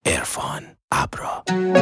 عرفان ابرا.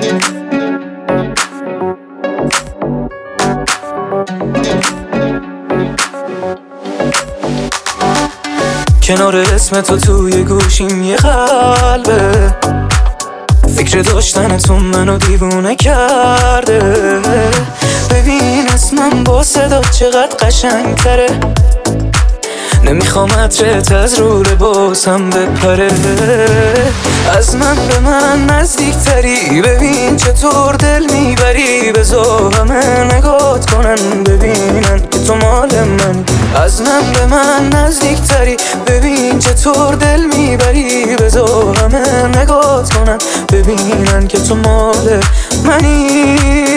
کنار اسم تو توی گوشیم یه قلبه، فکر داشتنتون منو دیوونه کرده. ببین اسمم با صدا چقدر قشنگ تره، نمیخوام عطرت از رو لباسم بپره. از من به من نزدیک تری، ببین چطور دل میبری. بذار همه نگات کنن ببینن که تو مال من. از من به من نزدیک تری، ببین چطور دل میبری. بذار همه نگات کنن ببینن که تو مال منی.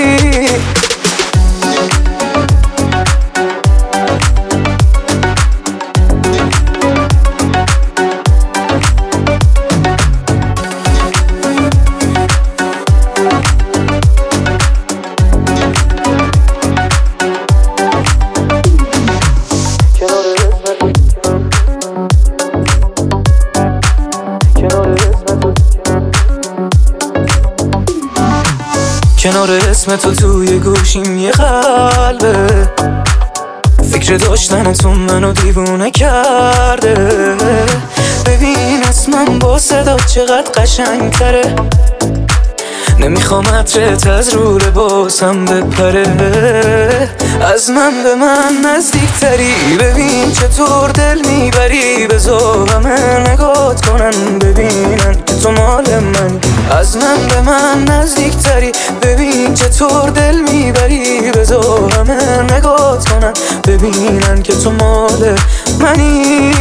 کنار اسم تو توی گوشیم یه قلبه، فکر داشتنتون منو دیوونه کرده. ببین اسمم با صدا چقدر قشنگ تره، نمیخوام عطرت از رو لباسم بپره. از من به من نزدیک تری، ببین چطور دل میبری. بذار همه نگات کنن ببینن که تو مال من. از من به من نزدیک تری، ببین چطور دل میبری. بذار همه نگات کنن ببینن که تو مال منی.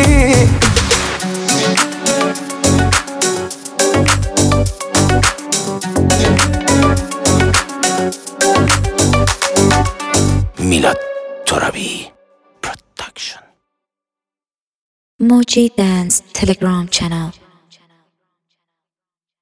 میلاد ترابی پروداکشن. Moji Dance Telegram channel.